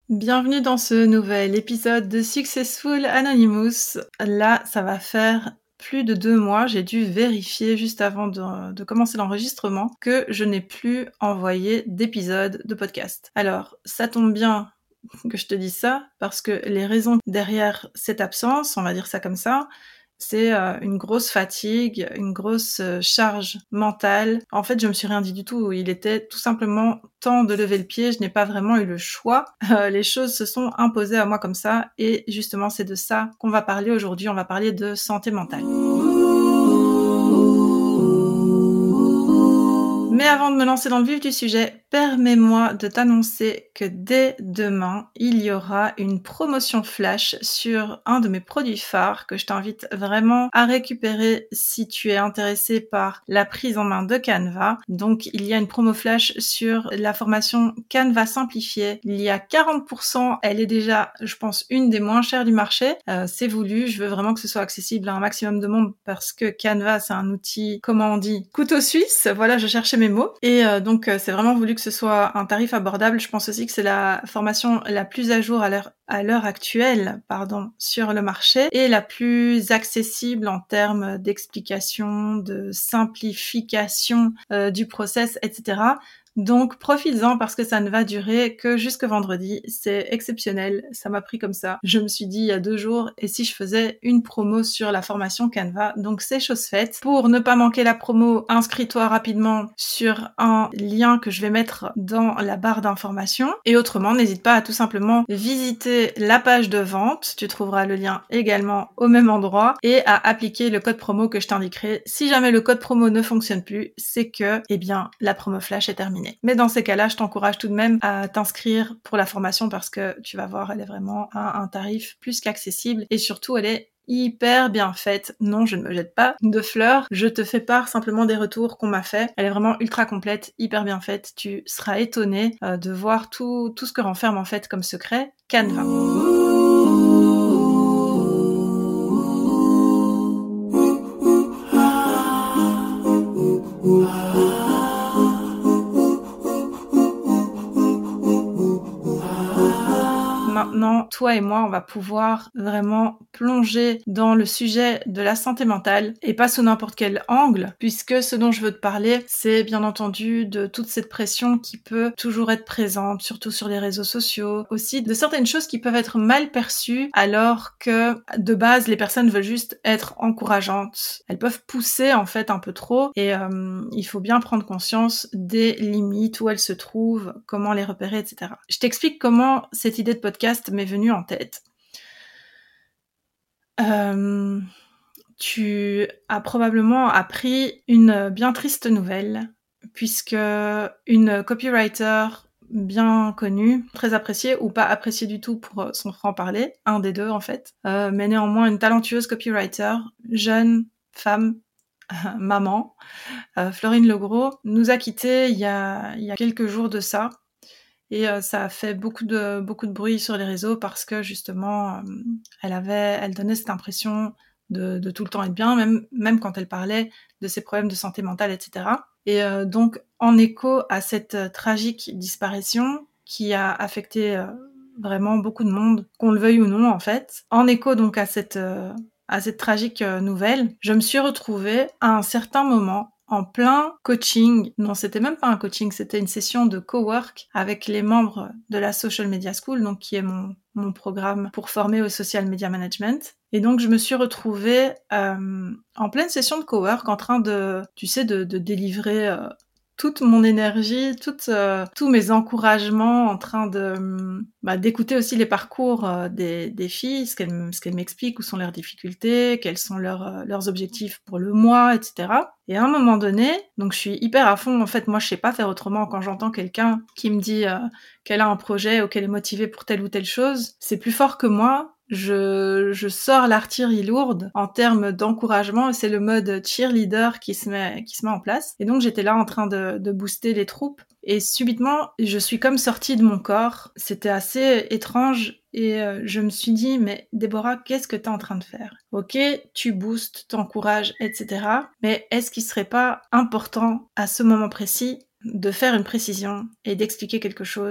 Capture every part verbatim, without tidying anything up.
Bienvenue dans ce nouvel épisode de Successful Anonymous. Là, ça va faire plus de deux mois, j'ai dû vérifier juste avant de, de commencer l'enregistrement que je n'ai plus envoyé d'épisode de podcast. Alors, ça tombe bien que je te dise ça, parce que les raisons derrière cette absence, on va dire ça comme ça, c'est euh, une grosse fatigue, une grosse euh, charge mentale. En fait, je me suis rien dit du tout. Il était tout simplement temps de lever le pied. Je n'ai pas vraiment eu le choix. Euh, les choses se sont imposées à moi comme ça. Et justement, c'est de ça qu'on va parler aujourd'hui. On va parler de santé mentale. Mais avant de me lancer dans le vif du sujet, permets-moi de t'annoncer que dès demain, il y aura une promotion flash sur un de mes produits phares que je t'invite vraiment à récupérer si tu es intéressé par la prise en main de Canva. Donc, il y a une promo flash sur la formation Canva simplifiée. Il y a quarante pour cent. Elle est déjà, je pense, une des moins chères du marché. Euh, c'est voulu. Je veux vraiment que ce soit accessible à un maximum de monde parce que Canva, c'est un outil, comment on dit, couteau suisse. Voilà, je cherchais mes mots. Et euh, donc, euh, c'est vraiment voulu que ce soit un tarif abordable. Je pense aussi que c'est la formation la plus à jour à l'heure à l'heure actuelle, pardon, sur le marché et la plus accessible en termes d'explication, de simplification euh, du process, et cetera. Donc, profites-en parce que ça ne va durer que jusque vendredi. C'est exceptionnel. Ça m'a pris comme ça. Je me suis dit il y a deux jours, et si je faisais une promo sur la formation Canva? Donc, c'est chose faite. Pour ne pas manquer la promo, inscris-toi rapidement sur un lien que je vais mettre dans la barre d'informations. Et autrement, n'hésite pas à tout simplement visiter la page de vente. Tu trouveras le lien également au même endroit et à appliquer le code promo que je t'indiquerai. Si jamais le code promo ne fonctionne plus, c'est que, eh bien, la promo flash est terminée. Mais dans ces cas-là, je t'encourage tout de même à t'inscrire pour la formation parce que tu vas voir, elle est vraiment à un tarif plus qu'accessible et surtout, elle est hyper bien faite. Non, je ne me jette pas de fleurs. Je te fais part simplement des retours qu'on m'a fait. Elle est vraiment ultra complète, hyper bien faite. Tu seras étonné euh, de voir tout, tout ce que renferme en fait comme secret Canva. Maintenant, toi et moi, on va pouvoir vraiment plonger dans le sujet de la santé mentale et pas sous n'importe quel angle, puisque ce dont je veux te parler, c'est bien entendu de toute cette pression qui peut toujours être présente, surtout sur les réseaux sociaux, aussi de certaines choses qui peuvent être mal perçues alors que de base, les personnes veulent juste être encourageantes. Elles peuvent pousser en fait un peu trop et euh, il faut bien prendre conscience des limites, où elles se trouvent, comment les repérer, et cetera. Je t'explique comment cette idée de podcast m'est venue en tête. Euh, tu as probablement appris une bien triste nouvelle, puisque une copywriter bien connue, très appréciée ou pas appréciée du tout pour son franc-parler, un des deux en fait, euh, mais néanmoins une talentueuse copywriter, jeune, femme, maman, euh, Florine Legros, nous a quittés il y a, il y a quelques jours de ça. Et euh, ça a fait beaucoup de beaucoup de bruit sur les réseaux parce que justement, euh, elle avait, elle donnait cette impression de, de tout le temps être bien, même même quand elle parlait de ses problèmes de santé mentale, et cetera. Et euh, donc, en écho à cette euh, tragique disparition qui a affecté euh, vraiment beaucoup de monde, qu'on le veuille ou non en fait, en écho donc à cette euh, à cette tragique euh, nouvelle, je me suis retrouvée à un certain moment en plein coaching. Non, c'était même pas un coaching, c'était une session de cowork avec les membres de la Social Media School, donc qui est mon, mon programme pour former au social media management. Et donc, je me suis retrouvée euh, en pleine session de cowork en train de, tu sais, de, de délivrer euh, toute mon énergie, toute, euh, tous mes encouragements, en train de bah, d'écouter aussi les parcours euh, des, des filles, ce qu'elles, ce qu'elles m'expliquent, où sont leurs difficultés, quels sont leurs, euh, leurs objectifs pour le mois, et cetera. Et à un moment donné, donc je suis hyper à fond, en fait, moi je sais pas faire autrement quand j'entends quelqu'un qui me dit euh, qu'elle a un projet ou qu'elle est motivée pour telle ou telle chose, c'est plus fort que moi. Je, je sors l'artillerie lourde en termes d'encouragement et c'est le mode cheerleader qui se met, qui se met en place. Et donc j'étais là en train de, de booster les troupes et subitement je suis comme sortie de mon corps. C'était assez étrange et euh, je me suis dit mais Déborah, qu'est-ce que t'es en train de faire? Ok, tu boostes, t'encourages, et cetera. Mais est-ce qu'il serait pas important à ce moment précis de faire une précision et d'expliquer quelque chose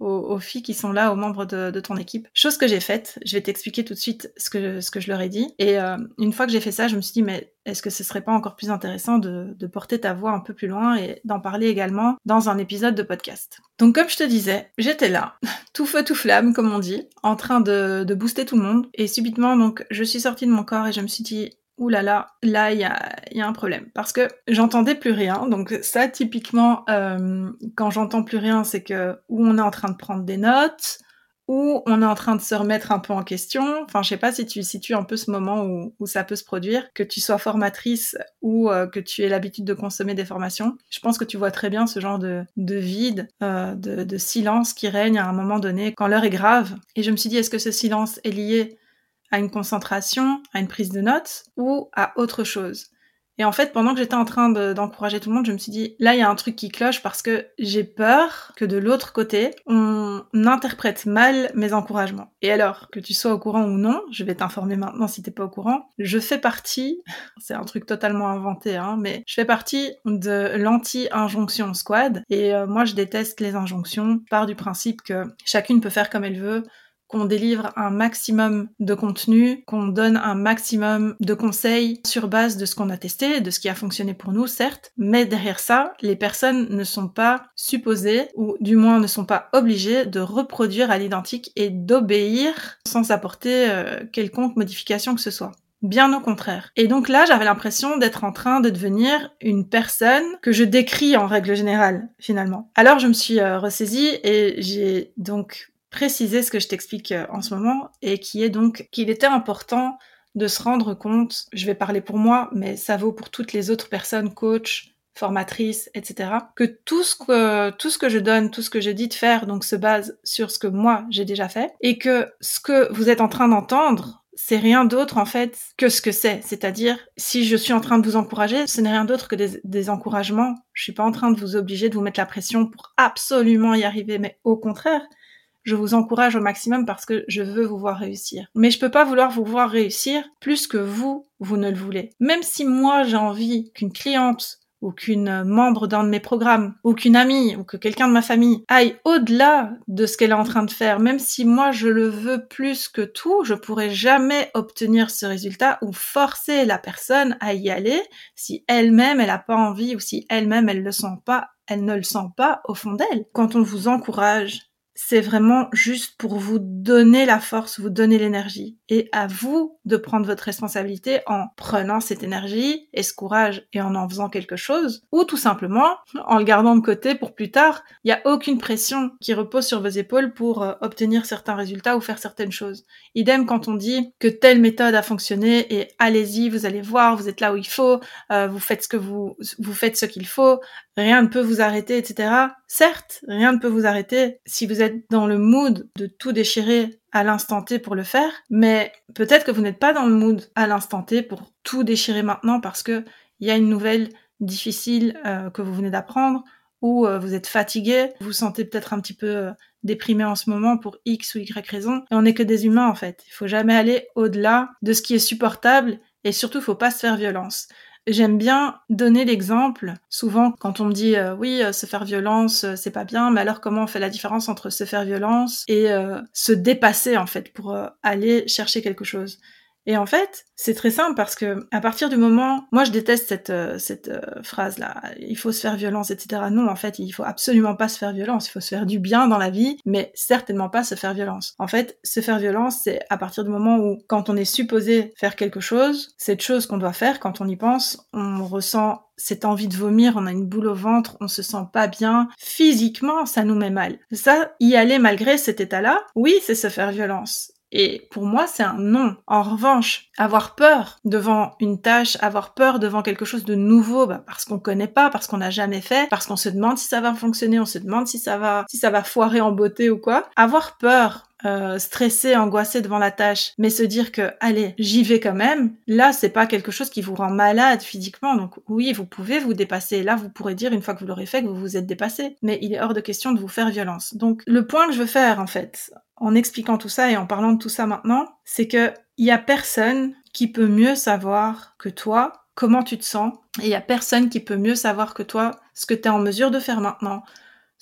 aux, aux filles qui sont là, aux membres de, de ton équipe. Chose que j'ai faite, je vais t'expliquer tout de suite ce que, ce que je leur ai dit. Et euh, une fois que j'ai fait ça, je me suis dit, mais est-ce que ce serait pas encore plus intéressant de, de porter ta voix un peu plus loin et d'en parler également dans un épisode de podcast. Donc comme je te disais, j'étais là, tout feu tout flamme comme on dit, en train de, de booster tout le monde. Et subitement, donc, je suis sortie de mon corps et je me suis dit, ouh là là, là il y a, y a un problème. Parce que j'entendais plus rien. Donc ça, typiquement, euh, quand j'entends plus rien, c'est que ou on est en train de prendre des notes, ou on est en train de se remettre un peu en question. Enfin, je sais pas si tu situes un peu ce moment où, où ça peut se produire, que tu sois formatrice ou euh, que tu aies l'habitude de consommer des formations. Je pense que tu vois très bien ce genre de, de vide, euh, de, de silence qui règne à un moment donné quand l'heure est grave. Et je me suis dit, est-ce que ce silence est lié à une concentration, à une prise de notes ou à autre chose? Et en fait, pendant que j'étais en train de, d'encourager tout le monde, je me suis dit, là, il y a un truc qui cloche parce que j'ai peur que de l'autre côté, on interprète mal mes encouragements. Et alors, que tu sois au courant ou non, je vais t'informer maintenant si t'es pas au courant, je fais partie, c'est un truc totalement inventé, hein, mais je fais partie de l'anti-injonction squad. Et euh, moi, je déteste les injonctions. Je pars du principe que chacune peut faire comme elle veut, qu'on délivre un maximum de contenu, qu'on donne un maximum de conseils sur base de ce qu'on a testé, de ce qui a fonctionné pour nous, certes, mais derrière ça, les personnes ne sont pas supposées, ou du moins ne sont pas obligées de reproduire à l'identique et d'obéir sans apporter euh, quelconque modification que ce soit. Bien au contraire. Et donc là, j'avais l'impression d'être en train de devenir une personne que je décris en règle générale, finalement. Alors je me suis euh, ressaisie et j'ai donc préciser ce que je t'explique en ce moment, et qui est donc qu'il était important de se rendre compte, je vais parler pour moi, mais ça vaut pour toutes les autres personnes, coach, formatrices, et cetera, que tout ce que, tout ce que je donne, tout ce que je dis de faire, donc se base sur ce que moi j'ai déjà fait, et que ce que vous êtes en train d'entendre, c'est rien d'autre en fait que ce que c'est. C'est-à-dire, si je suis en train de vous encourager, ce n'est rien d'autre que des, des encouragements. Je suis pas en train de vous obliger de vous mettre la pression pour absolument y arriver, mais au contraire, je vous encourage au maximum parce que je veux vous voir réussir. Mais je peux pas vouloir vous voir réussir plus que vous, vous ne le voulez. Même si moi j'ai envie qu'une cliente ou qu'une membre d'un de mes programmes, ou qu'une amie, ou que quelqu'un de ma famille aille au-delà de ce qu'elle est en train de faire, même si moi je le veux plus que tout, je pourrais jamais obtenir ce résultat ou forcer la personne à y aller si elle-même elle a pas envie ou si elle-même elle le sent pas, elle ne le sent pas au fond d'elle. Quand on vous encourage, c'est vraiment juste pour vous donner la force, vous donner l'énergie. Et à vous de prendre votre responsabilité en prenant cette énergie et ce courage et en en faisant quelque chose. Ou tout simplement, en le gardant de côté pour plus tard. Il n'y a aucune pression qui repose sur vos épaules pour euh, obtenir certains résultats ou faire certaines choses. Idem quand on dit que telle méthode a fonctionné et allez-y, vous allez voir, vous êtes là où il faut, euh, vous faites ce que vous, vous faites ce qu'il faut, rien ne peut vous arrêter, et cetera. Certes, rien ne peut vous arrêter si vous êtes dans le mood de tout déchirer à l'instant T pour le faire, mais peut-être que vous n'êtes pas dans le mood à l'instant T pour tout déchirer maintenant parce que il y a une nouvelle difficile euh, que vous venez d'apprendre, ou euh, vous êtes fatigué, vous vous sentez peut-être un petit peu euh, déprimé en ce moment pour X ou Y raison, et on n'est que des humains en fait. Il faut jamais aller au-delà de ce qui est supportable, et surtout il faut pas se faire violence. J'aime bien donner l'exemple, souvent quand on me dit euh, oui, euh, se faire violence, euh, c'est pas bien, mais alors comment on fait la différence entre se faire violence et euh, se dépasser en fait pour euh, aller chercher quelque chose. Et en fait, c'est très simple parce que à partir du moment, moi je déteste cette euh, cette euh, phrase là, il faut se faire violence, et cetera. Non, en fait, il faut absolument pas se faire violence. Il faut se faire du bien dans la vie, mais certainement pas se faire violence. En fait, se faire violence, c'est à partir du moment où, quand on est supposé faire quelque chose, cette chose qu'on doit faire, quand on y pense, on ressent cette envie de vomir, on a une boule au ventre, on se sent pas bien. Physiquement, ça nous met mal. Ça, y aller malgré cet état-là, oui, c'est se faire violence. Et pour moi, c'est un non. En revanche, avoir peur devant une tâche, avoir peur devant quelque chose de nouveau, bah, parce qu'on connaît pas, parce qu'on n'a jamais fait, parce qu'on se demande si ça va fonctionner, on se demande si ça va, si ça va foirer en beauté ou quoi. Avoir peur, euh, stressé, angoissé devant la tâche, mais se dire que, allez, j'y vais quand même, là, c'est pas quelque chose qui vous rend malade physiquement. Donc oui, vous pouvez vous dépasser. Là, vous pourrez dire, une fois que vous l'aurez fait, que vous vous êtes dépassé. Mais il est hors de question de vous faire violence. Donc, le point que je veux faire, en fait, en expliquant tout ça et en parlant de tout ça maintenant, c'est que il y a personne qui peut mieux savoir que toi comment tu te sens, et il y a personne qui peut mieux savoir que toi ce que tu es en mesure de faire maintenant,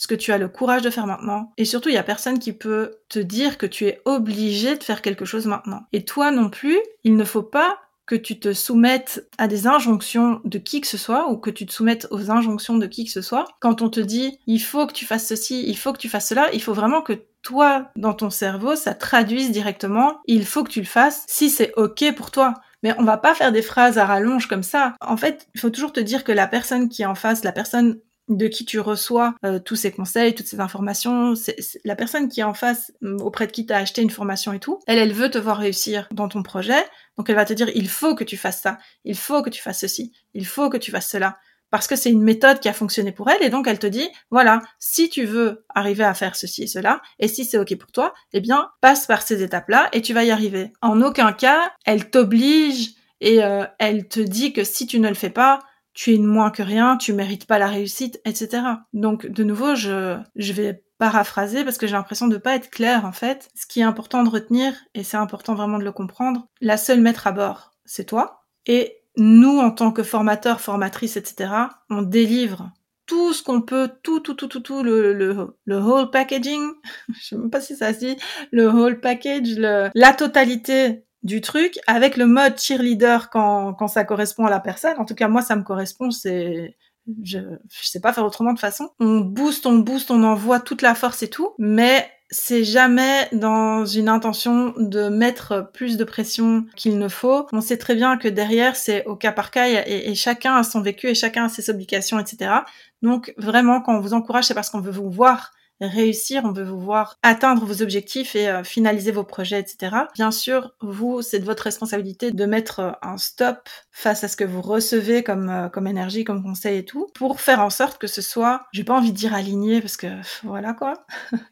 ce que tu as le courage de faire maintenant. Et surtout, il y a personne qui peut te dire que tu es obligé de faire quelque chose maintenant. Et toi non plus, il ne faut pas que tu te soumettes à des injonctions de qui que ce soit ou que tu te soumettes aux injonctions de qui que ce soit. Quand on te dit « il faut que tu fasses ceci, il faut que tu fasses cela », il faut vraiment que toi, dans ton cerveau, ça traduise directement « il faut que tu le fasses si c'est ok pour toi ». Mais on va pas faire des phrases à rallonge comme ça. En fait, il faut toujours te dire que la personne qui est en face, la personne de qui tu reçois euh, tous ces conseils, toutes ces informations, c'est, c'est la personne qui est en face, auprès de qui tu as acheté une formation et tout, elle, elle veut te voir réussir dans ton projet, donc elle va te dire « il faut que tu fasses ça, il faut que tu fasses ceci, il faut que tu fasses cela ». Parce que c'est une méthode qui a fonctionné pour elle, et donc elle te dit, voilà, si tu veux arriver à faire ceci et cela, et si c'est ok pour toi, eh bien, passe par ces étapes-là, et tu vas y arriver. En aucun cas, elle t'oblige, et euh, elle te dit que si tu ne le fais pas, tu es moins que rien, tu mérites pas la réussite, et cetera. Donc, de nouveau, je, je vais paraphraser parce que j'ai l'impression de pas être claire, en fait. Ce qui est important de retenir, et c'est important vraiment de le comprendre, la seule maître à bord, c'est toi, et nous, en tant que formateurs, formatrices, et cetera, on délivre tout ce qu'on peut, tout, tout, tout, tout, tout, le, le, le whole packaging, je sais même pas si ça se dit, le whole package, le, la totalité du truc, avec le mode cheerleader quand, quand ça correspond à la personne. En tout cas, moi, ça me correspond, c'est... Je, je sais pas faire autrement de toute façon. On booste, on booste, on envoie toute la force et tout, mais c'est jamais dans une intention de mettre plus de pression qu'il ne faut. On sait très bien que derrière, c'est au cas par cas et, et chacun a son vécu et chacun a ses obligations, et cetera. Donc vraiment, quand on vous encourage, c'est parce qu'on veut vous voir réussir, on veut vous voir atteindre vos objectifs et euh, finaliser vos projets, et cetera. Bien sûr, vous, c'est de votre responsabilité de mettre euh, un stop face à ce que vous recevez comme euh, comme énergie, comme conseil et tout, pour faire en sorte que ce soit, j'ai pas envie de dire aligné parce que voilà quoi,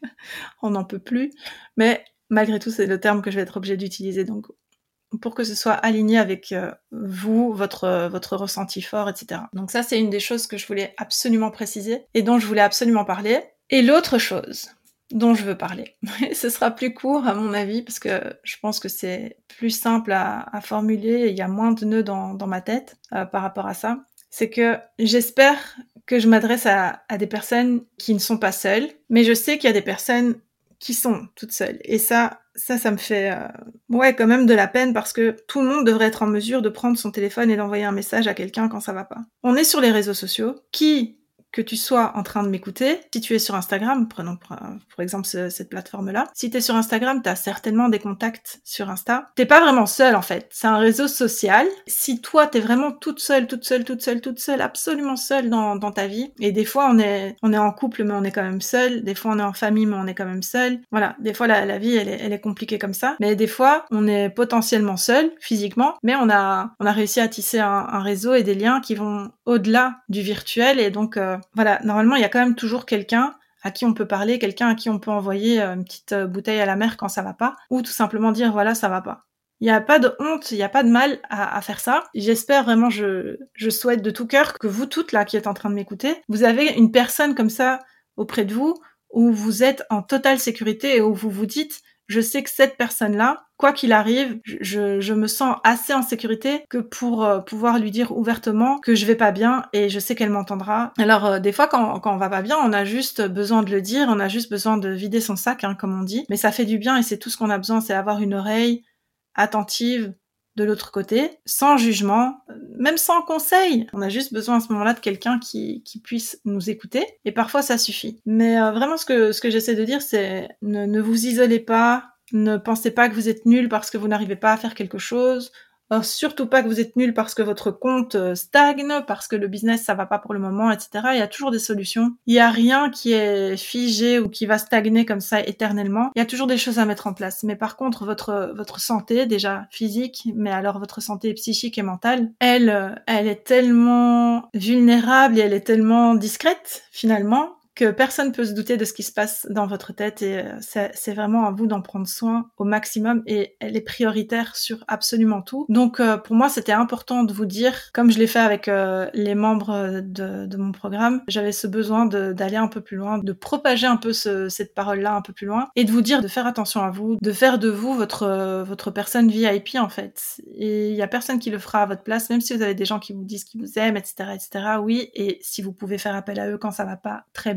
on n'en peut plus, mais malgré tout, c'est le terme que je vais être obligée d'utiliser, donc pour que ce soit aligné avec euh, vous, votre euh, votre ressenti fort, et cetera. Donc ça, c'est une des choses que je voulais absolument préciser et dont je voulais absolument parler. Et l'autre chose dont je veux parler, ce sera plus court à mon avis, parce que je pense que c'est plus simple à, à formuler et il y a moins de nœuds dans, dans ma tête euh, par rapport à ça, c'est que j'espère que je m'adresse à, à des personnes qui ne sont pas seules, mais je sais qu'il y a des personnes qui sont toutes seules. Et ça, ça, ça me fait, euh, ouais, quand même de la peine parce que tout le monde devrait être en mesure de prendre son téléphone et d'envoyer un message à quelqu'un quand ça va pas. On est sur les réseaux sociaux. Qui que tu sois en train de m'écouter, si tu es sur Instagram, prenons pour, pour exemple ce, cette plateforme-là, si t'es sur Instagram, t'as certainement des contacts sur Insta. T'es pas vraiment seule en fait, c'est un réseau social. Si toi t'es vraiment toute seule, toute seule, toute seule, toute seule, absolument seule dans, dans ta vie, et des fois on est, on est en couple mais on est quand même seul, des fois on est en famille mais on est quand même seul, voilà, des fois la, la vie elle est, elle est compliquée comme ça, mais des fois on est potentiellement seul, physiquement, mais on a, on a réussi à tisser un, un réseau et des liens qui vont au-delà du virtuel, et donc euh, voilà, normalement, il y a quand même toujours quelqu'un à qui on peut parler, quelqu'un à qui on peut envoyer une petite bouteille à la mer quand ça va pas, ou tout simplement dire voilà, ça va pas. Il n'y a pas de honte, il n'y a pas de mal à, à faire ça. J'espère vraiment, je, je souhaite de tout cœur que vous toutes là qui êtes en train de m'écouter, vous avez une personne comme ça auprès de vous, où vous êtes en totale sécurité et où vous vous dites je sais que cette personne-là, quoi qu'il arrive, je, je me sens assez en sécurité que pour euh, pouvoir lui dire ouvertement que je vais pas bien et je sais qu'elle m'entendra. Alors euh, des fois quand, quand on va pas bien, on a juste besoin de le dire, on a juste besoin de vider son sac, hein, comme on dit. Mais ça fait du bien et c'est tout ce qu'on a besoin, c'est avoir une oreille attentive de l'autre côté, sans jugement, même sans conseil. On a juste besoin à ce moment-là de quelqu'un qui, qui puisse nous écouter, et parfois ça suffit. Mais euh, vraiment ce que, ce que j'essaie de dire, c'est ne, ne vous isolez pas, ne pensez pas que vous êtes nul parce que vous n'arrivez pas à faire quelque chose, alors, surtout pas que vous êtes nul parce que votre compte stagne, parce que le business ça va pas pour le moment, et cetera. Il y a toujours des solutions. Il y a rien qui est figé ou qui va stagner comme ça éternellement. Il y a toujours des choses à mettre en place. Mais par contre, votre votre santé, déjà physique, mais alors votre santé psychique et mentale, elle, elle est tellement vulnérable et elle est tellement discrète finalement, que personne peut se douter de ce qui se passe dans votre tête, et c'est, c'est vraiment à vous d'en prendre soin au maximum, et elle est prioritaire sur absolument tout. Donc euh, pour moi c'était important de vous dire, comme je l'ai fait avec euh, les membres de, de mon programme, j'avais ce besoin de, d'aller un peu plus loin, de propager un peu ce, cette parole-là un peu plus loin, et de vous dire de faire attention à vous, de faire de vous votre, euh, votre personne V I P en fait. Et il y a personne qui le fera à votre place, même si vous avez des gens qui vous disent qu'ils vous aiment, et cetera, et cetera. Oui, et si vous pouvez faire appel à eux quand ça va pas, très bien.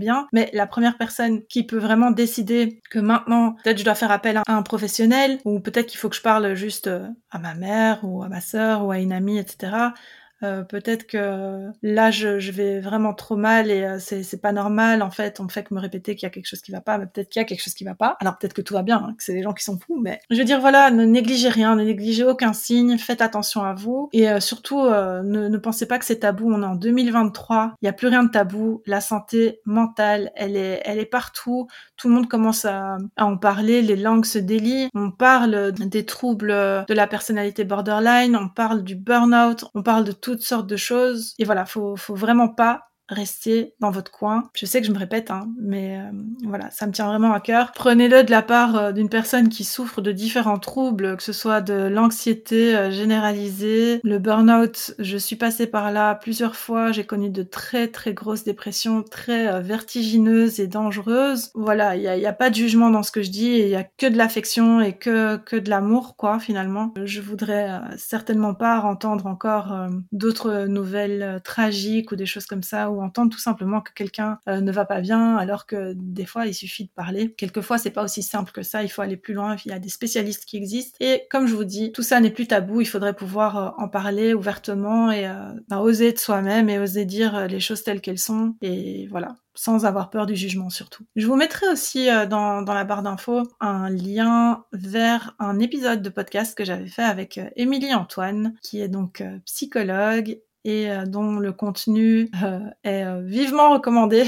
bien, mais la première personne qui peut vraiment décider que maintenant, peut-être je dois faire appel à un professionnel, ou peut-être qu'il faut que je parle juste à ma mère, ou à ma sœur, ou à une amie, et cetera, Euh, peut-être que là je, je vais vraiment trop mal et euh, c'est, c'est pas normal, en fait on me fait que me répéter qu'il y a quelque chose qui va pas, mais peut-être qu'il y a quelque chose qui va pas, alors peut-être que tout va bien, hein, que c'est des gens qui sont fous, mais je veux dire voilà, ne négligez rien, ne négligez aucun signe, faites attention à vous, et euh, surtout euh, ne, ne pensez pas que c'est tabou, on est en deux mille vingt-trois, il y a plus rien de tabou, la santé mentale elle est, elle est partout, tout le monde commence à, à en parler, les langues se délient, on parle des troubles de la personnalité borderline, on parle du burn-out, on parle de toutes sortes de choses. Et voilà, faut, faut vraiment pas rester dans votre coin. Je sais que je me répète, hein, mais euh, voilà, ça me tient vraiment à cœur. Prenez-le de la part euh, d'une personne qui souffre de différents troubles, que ce soit de l'anxiété euh, généralisée, le burn-out. Je suis passée par là plusieurs fois. J'ai connu de très très grosses dépressions, très euh, vertigineuses et dangereuses. Voilà, il y a, y a pas de jugement dans ce que je dis, et il y a que de l'affection et que que de l'amour, quoi, finalement. Je voudrais euh, certainement pas entendre encore euh, d'autres nouvelles euh, tragiques ou des choses comme ça, ou entendre tout simplement que quelqu'un euh, ne va pas bien, alors que des fois il suffit de parler. Quelquefois c'est pas aussi simple que ça, il faut aller plus loin, il y a des spécialistes qui existent, et comme je vous dis, tout ça n'est plus tabou, il faudrait pouvoir euh, en parler ouvertement et euh, bah, oser être soi-même et oser dire euh, les choses telles qu'elles sont, et voilà, sans avoir peur du jugement surtout. Je vous mettrai aussi euh, dans, dans la barre d'infos un lien vers un épisode de podcast que j'avais fait avec euh, Émilie Antoine, qui est donc euh, psychologue et euh, dont le contenu euh, est euh, vivement recommandé.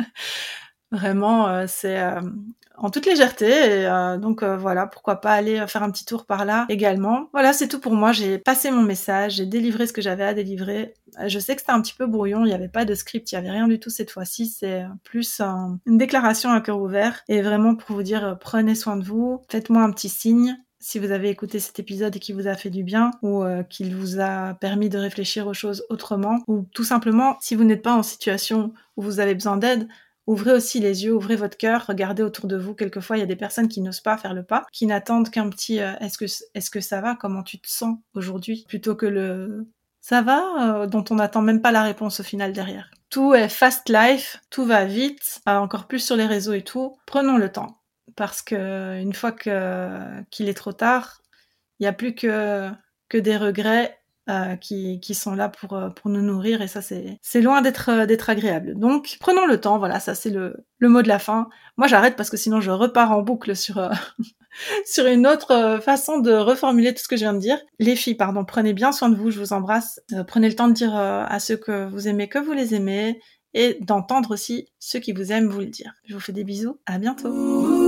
Vraiment, euh, c'est euh, en toute légèreté, et euh, donc euh, voilà, pourquoi pas aller faire un petit tour par là également. Voilà, c'est tout pour moi, j'ai passé mon message, j'ai délivré ce que j'avais à délivrer. Je sais que c'était un petit peu brouillon, il n'y avait pas de script, il n'y avait rien du tout cette fois-ci, c'est plus un, une déclaration à cœur ouvert, et vraiment pour vous dire, euh, prenez soin de vous, faites-moi un petit signe si vous avez écouté cet épisode et qui vous a fait du bien, ou euh, qu'il vous a permis de réfléchir aux choses autrement, ou tout simplement, si vous n'êtes pas en situation où vous avez besoin d'aide, ouvrez aussi les yeux, ouvrez votre cœur, regardez autour de vous. Quelquefois, il y a des personnes qui n'osent pas faire le pas, qui n'attendent qu'un petit euh, est-ce que est-ce que ça va, comment tu te sens aujourd'hui, plutôt que le ça va, euh, dont on n'attend même pas la réponse au final derrière. Tout est fast life, tout va vite, euh, encore plus sur les réseaux et tout. Prenons le temps, parce que une fois que qu'il est trop tard, il n'y a plus que que des regrets euh, qui qui sont là pour euh, pour nous nourrir, et ça c'est c'est loin d'être euh, d'être agréable. Donc prenons le temps, voilà, ça c'est le le mot de la fin. Moi j'arrête parce que sinon je repars en boucle sur euh, sur une autre euh, façon de reformuler tout ce que je viens de dire. Les filles, pardon, prenez bien soin de vous, je vous embrasse. Euh, prenez le temps de dire euh, à ceux que vous aimez que vous les aimez, et d'entendre aussi ceux qui vous aiment vous le dire. Je vous fais des bisous, à bientôt.